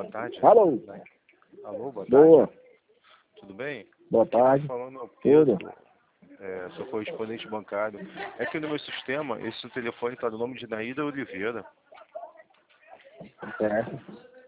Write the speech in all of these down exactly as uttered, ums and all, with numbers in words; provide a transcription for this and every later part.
boa tarde. Alô? Alô, boa tarde. Boa. Tudo bem? Boa tarde. Falando ao Pedro, Tudo. é, sou correspondente bancário. É que no meu sistema, esse telefone está no nome de Naída Oliveira. Certo.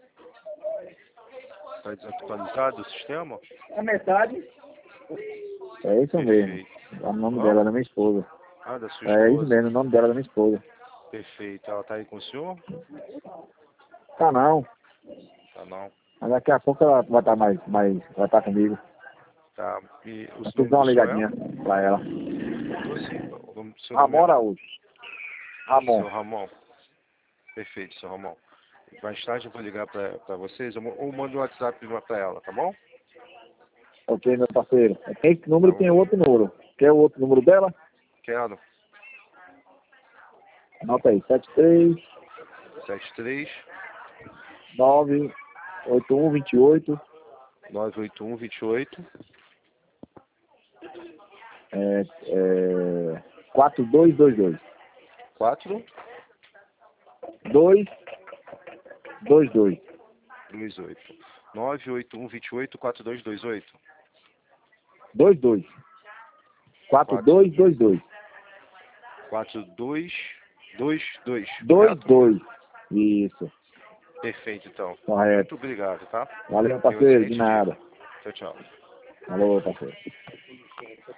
Está desatualizado o sistema? A metade? É isso mesmo. Perfeito. É o nome Hã? dela, da minha esposa. Ah, da sua É isso esposa. mesmo, o nome dela, da minha esposa. Perfeito. Ela está aí com o senhor? Tá não. Tá não. Mas daqui a pouco ela vai estar mais, mais, vai estar comigo. Tá. E o Eu preciso nome dar do uma senhor é? ligadinha pra ela. Tô sim. O nome do seu nome Ramon é? Araújo. Ramon. Seu Ramon. Perfeito, seu Ramon. Mais tarde eu vou ligar para vocês ou ou mando um WhatsApp para ela, tá bom? Ok, meu parceiro. Tem esse número Tá e bom. tem outro número. Quer o outro número dela? Quero. Anota aí. sete três sete três nove oito um dois oito nove oito um dois oito é, é, quatro dois dois dois. quatro dois dois dois. dois oito. nove oito um dois oito quatro dois dois oito. dois dois. quatro dois dois dois. quatro dois dois dois. dois Correto? dois. Isso. Perfeito, então. Correto. Muito obrigado, tá? Valeu, Tenha um parceiro. De excelente dia. nada. Tchau, tchau. Alô, parceiro.